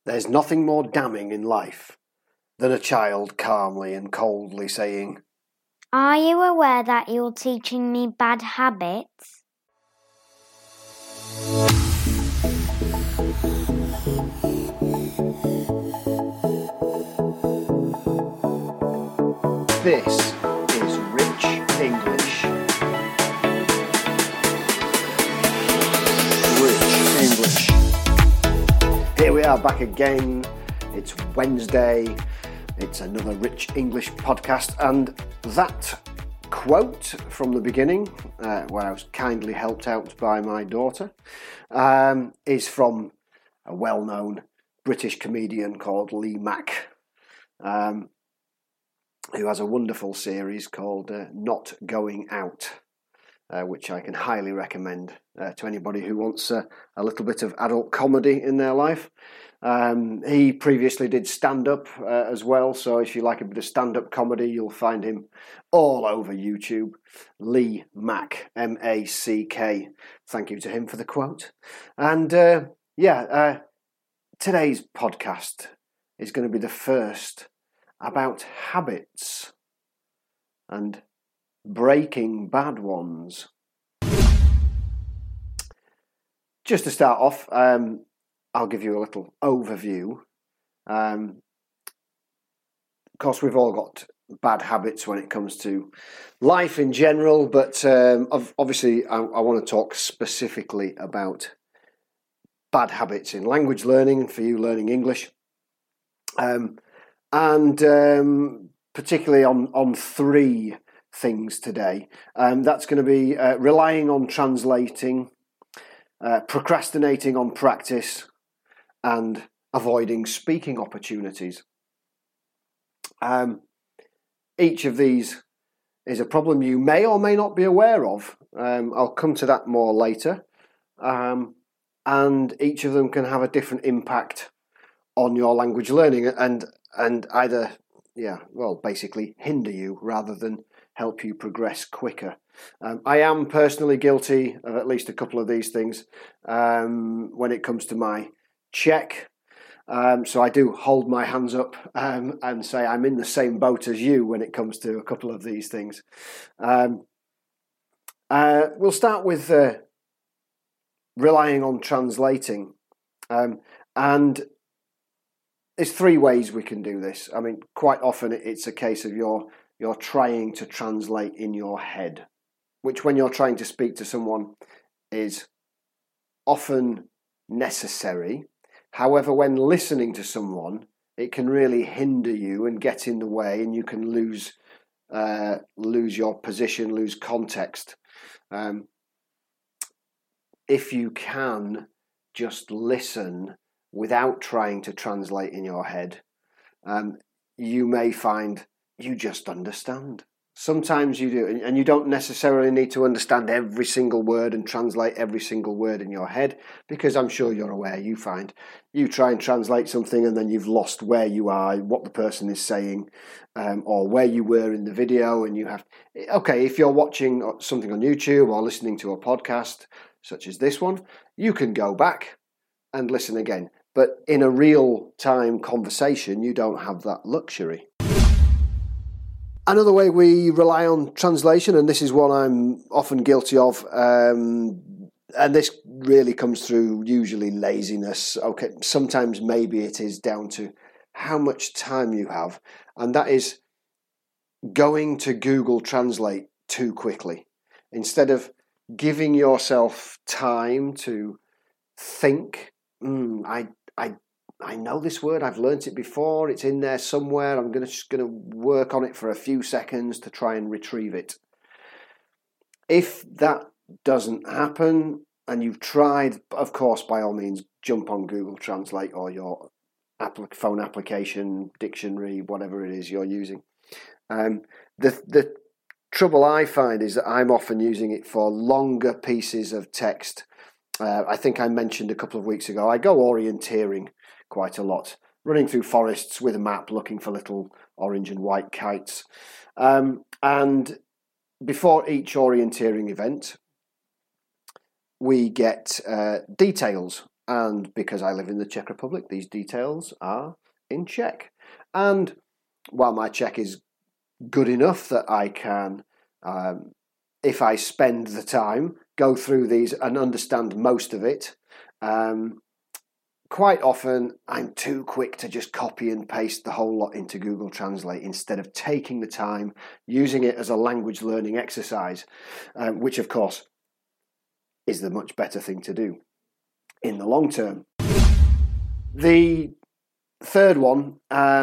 There's nothing more damning in life than a child calmly and coldly saying, "Are you aware that you're teaching me bad habits?" This is Rich English. Rich English. Here we are back again. It's Wednesday. It's another Rich English podcast, and that quote from the beginning, where I was kindly helped out by my daughter, is from a well-known British comedian called Lee Mack, who has a wonderful series called Not Going Out, which I can highly recommend to anybody who wants a little bit of adult comedy in their life. He previously did stand-up as well, so if you like a bit of stand-up comedy, you'll find him all over YouTube. Lee Mack, M-A-C-K. Thank you to him for the quote. And today's podcast is going to be the first about habits and breaking bad ones. Just to start off, I'll give you a little overview. Of course, we've all got bad habits when it comes to life in general, but obviously I want to talk specifically about bad habits in language learning for you learning English. And particularly on three things today. That's going to be relying on translating, procrastinating on practice, and avoiding speaking opportunities. Each of these is a problem you may or may not be aware of. I'll come to that more later. And each of them can have a different impact on your language learning and either, basically hinder you rather than help you progress quicker. I am personally guilty of at least a couple of these things when it comes to my Czech. So I do hold my hands up and say I'm in the same boat as you when it comes to a couple of these things. We'll start with relying on translating. And there's three ways we can do this. I mean, quite often it's a case of you're trying to translate in your head, which when you're trying to speak to someone is often necessary. However, when listening to someone, it can really hinder you and get in the way, and you can lose your position, lose context. If you can just listen without trying to translate in your head, you may find you just understand. Sometimes you do, and you don't necessarily need to understand every single word and translate every single word in your head, because I'm sure you're aware, you find you try and translate something and then you've lost where you are, what the person is saying, or where you were in the video, and you have, if you're watching something on YouTube or listening to a podcast such as this one, you can go back and listen again. But in a real-time conversation, you don't have that luxury. Another way we rely on translation, and this is one I'm often guilty of, and this really comes through usually laziness. Okay, sometimes maybe it is down to how much time you have, and that is going to Google Translate too quickly. Instead of giving yourself time to think, I know this word, I've learnt it before, it's in there somewhere, I'm just going to work on it for a few seconds to try and retrieve it. If that doesn't happen, and you've tried, of course, by all means, jump on Google Translate or your phone application, dictionary, whatever it is you're using. The trouble I find is that I'm often using it for longer pieces of text. I think I mentioned a couple of weeks ago, I go orienteering quite a lot, running through forests with a map, looking for little orange and white kites. And before each orienteering event, we get details And because I live in the Czech Republic, these details are in Czech. And while my Czech is good enough that I can, if I spend the time, go through these and understand most of it, quite often I'm too quick to just copy and paste the whole lot into Google Translate instead of taking the time, using it as a language learning exercise, which of course is the much better thing to do in the long term. The third one,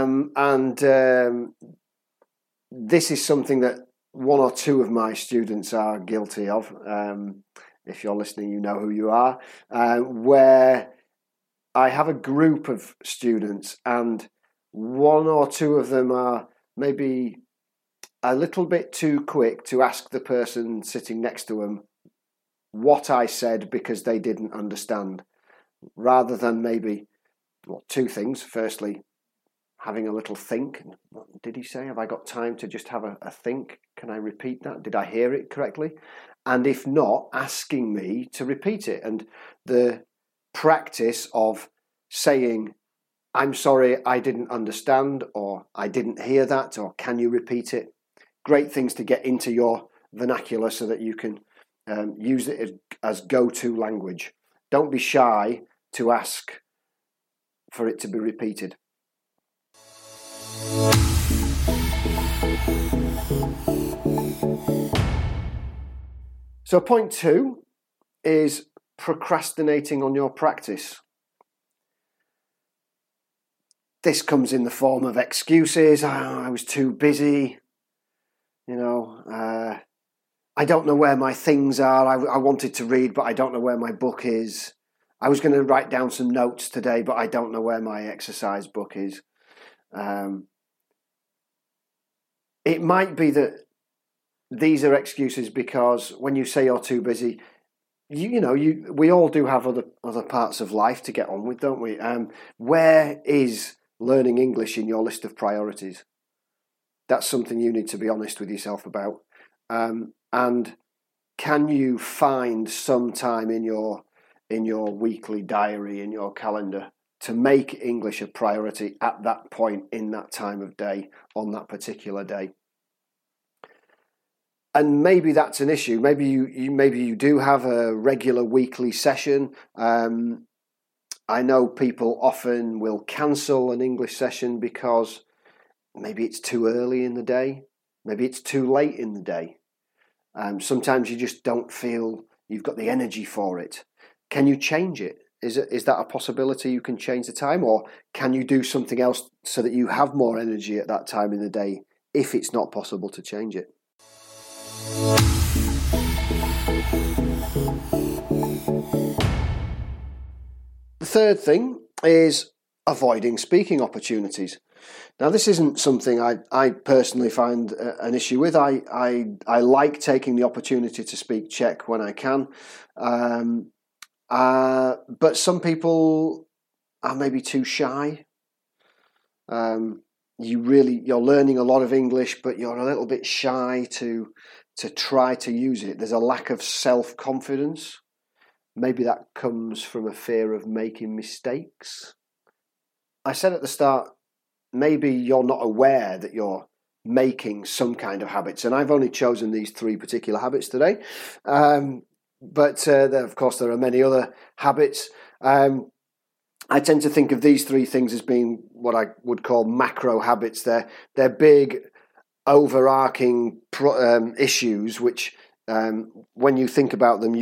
this is something that one or two of my students are guilty of. If you're listening, you know who you are, where I have a group of students and one or two of them are maybe a little bit too quick to ask the person sitting next to them what I said because they didn't understand, rather than maybe, well, two things. Firstly, having a little think. What did he say? Have I got time to just have a think? Can I repeat that? Did I hear it correctly? And if not, asking me to repeat it. And the practice of saying, I'm sorry, I didn't understand, or I didn't hear that, or can you repeat it? Great things to get into your vernacular so that you can use it as go-to language. Don't be shy to ask for it to be repeated. So point 2 is procrastinating on your practice. This comes in the form of excuses. I was too busy. I don't know where my things are. I wanted to read, but I don't know where my book is. I was going to write down some notes today, but I don't know where my exercise book is. It might be that these are excuses because when you say you're too busy, we all do have other parts of life to get on with, don't we? Where is learning English in your list of priorities? That's something you need to be honest with yourself about. And can you find some time in your weekly diary, in your calendar, to make English a priority at that point in that time of day, on that particular day? And maybe that's an issue. Maybe you do have a regular weekly session. I know people often will cancel an English session because maybe it's too early in the day. Maybe it's too late in the day. Sometimes you just don't feel you've got the energy for it. Can you change it? Is that a possibility? You can change the time, or can you do something else so that you have more energy at that time in the day if it's not possible to change it? The third thing is avoiding speaking opportunities. Now, this isn't something I personally find an issue with. I like taking the opportunity to speak Czech when I can, but some people are maybe too shy. You're learning a lot of English, but you're a little bit shy to try to use it. There's a lack of self-confidence. Maybe that comes from a fear of making mistakes. I said at the start, maybe you're not aware that you're making some kind of habits, and I've only chosen these 3 particular habits today. But of course, there are many other habits. I tend to think of these 3 things as being what I would call macro habits. They're big, overarching issues, which when you think about them,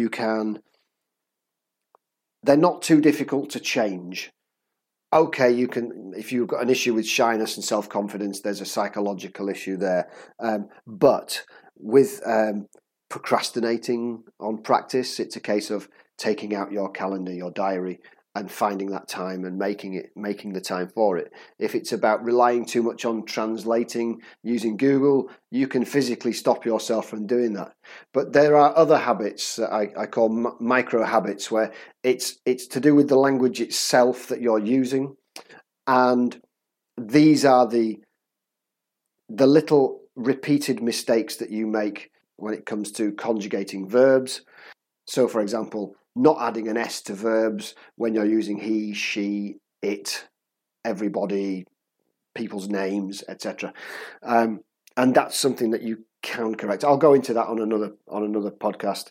they're not too difficult to change. Okay, you can, if you've got an issue with shyness and self-confidence, there's a psychological issue there. But with procrastinating on practice, it's a case of taking out your calendar, your diary, and finding that time and making the time for it. If it's about relying too much on translating using Google, you can physically stop yourself from doing that. But there are other habits that I call micro habits, where it's to do with the language itself that you're using, and these are the little repeated mistakes that you make when it comes to conjugating verbs. So, for example, not adding an S to verbs when you're using he, she, it, everybody, people's names, etc. And that's something that you can correct. I'll go into that on another podcast.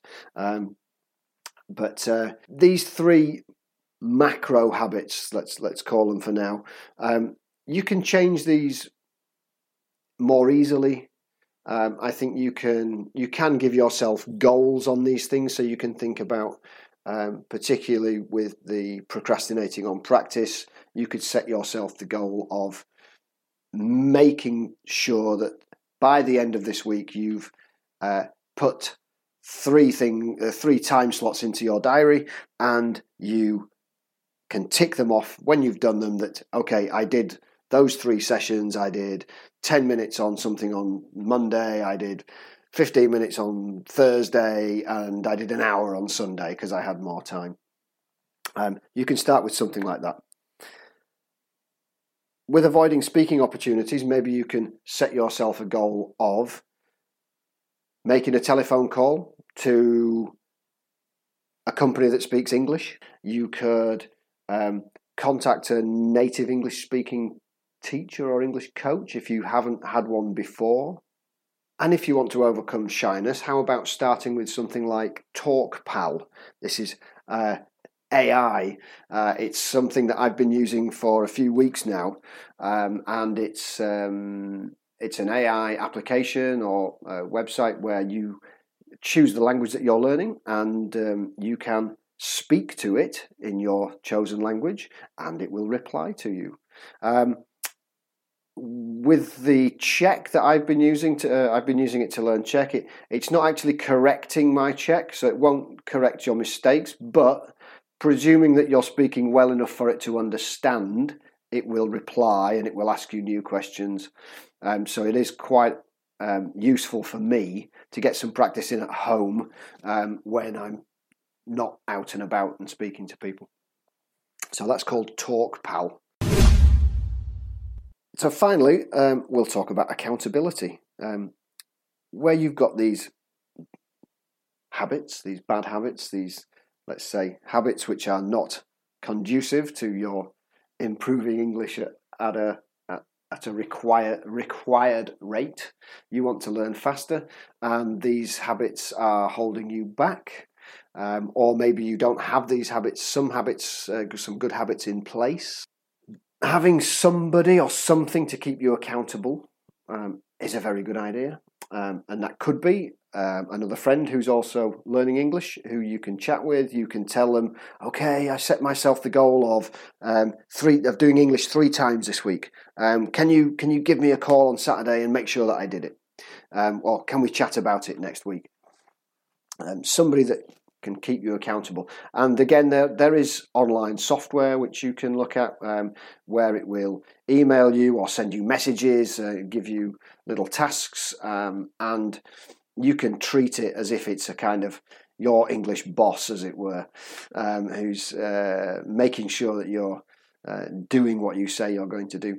But these three macro habits, let's call them for now, you can change these more easily. I think you can give yourself goals on these things, so you can think about, particularly with the procrastinating on practice, you could set yourself the goal of making sure that by the end of this week you've put three time slots into your diary, and you can tick them off when you've done them, that okay, I did those 3 sessions, I did 10 minutes on something on Monday, I did 15 minutes on Thursday, and I did an hour on Sunday because I had more time. You can start with something like that. With avoiding speaking opportunities, maybe you can set yourself a goal of making a telephone call to a company that speaks English. You could contact a native English-speaking teacher or English coach if you haven't had one before. And if you want to overcome shyness, how about starting with something like TalkPal? This is AI. It's something that I've been using for a few weeks now, and it's an AI application or a website where you choose the language that you're learning, and you can speak to it in your chosen language, and it will reply to you. With the Czech that I've been using it to learn Czech. It's not actually correcting my Czech, so it won't correct your mistakes. But presuming that you're speaking well enough for it to understand, it will reply and it will ask you new questions. So it is quite useful for me to get some practice in at home when I'm not out and about and speaking to people. So that's called TalkPal. So finally, we'll talk about accountability. Where you've got these habits, these bad habits, these, let's say, habits which are not conducive to your improving English at a required rate. You want to learn faster, and these habits are holding you back. Or maybe you don't have these habits, some good habits in place. Having somebody or something to keep you accountable is a very good idea. And that could be another friend who's also learning English, who you can chat with. You can tell them, okay, I set myself the goal of doing English 3 times this week. Can you give me a call on Saturday and make sure that I did it? Or can we chat about it next week? Somebody that can keep you accountable. And again, there is online software which you can look at, where it will email you or send you messages, give you little tasks, and you can treat it as if it's a kind of your English boss, as it were, who's making sure that you're doing what you say you're going to do.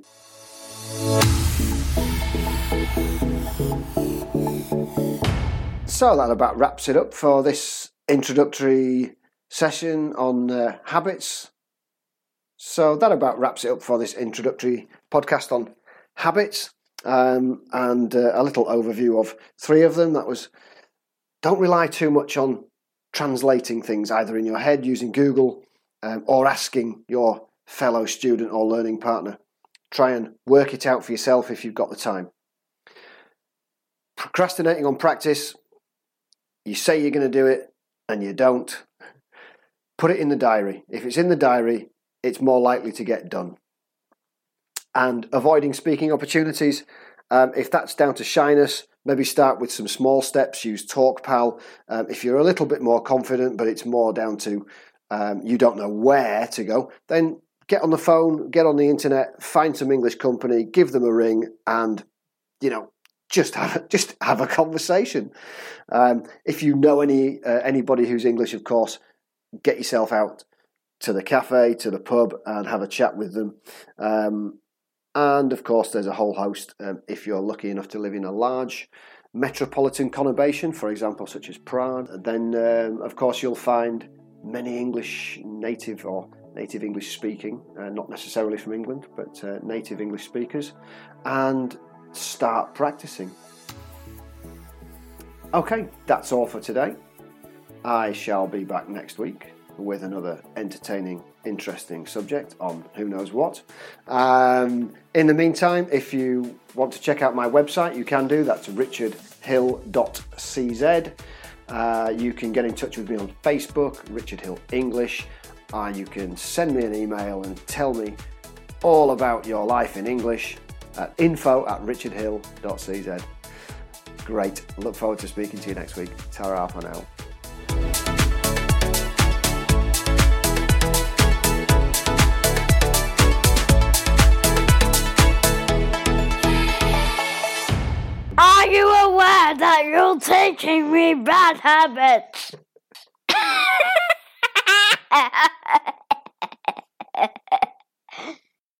So that about wraps it up for this introductory session on habits. So that about wraps it up for this introductory podcast on habits, and a little overview of 3 of them. That was, don't rely too much on translating things either in your head using Google or asking your fellow student or learning partner. Try and work it out for yourself if you've got the time. Procrastinating on practice. You say you're going to do it and you don't. Put it in the diary. If it's in the diary, it's more likely to get done. And avoiding speaking opportunities, if that's down to shyness, maybe start with some small steps. Use TalkPal. If you're a little bit more confident, but it's more down to you don't know where to go, then get on the phone, get on the internet, find some English company, give them a ring, and just have a conversation. If you know anybody who's English, of course, get yourself out to the cafe, to the pub, and have a chat with them. And of course, there's a whole host. If you're lucky enough to live in a large metropolitan conurbation, for example, such as Prague, then of course you'll find many English native English speaking, not necessarily from England, but native English speakers, and start practicing. Okay, that's all for today. I shall be back next week with another entertaining, interesting subject on who knows what. In the meantime, if you want to check out my website, you can do. That's richardhill.cz. You can get in touch with me on Facebook, Richard Hill English. You can send me an email and tell me all about your life in English at info@richardhill.cz. Great. Look forward to speaking to you next week. Ta-ra for now. Are you aware that you're teaching me bad habits?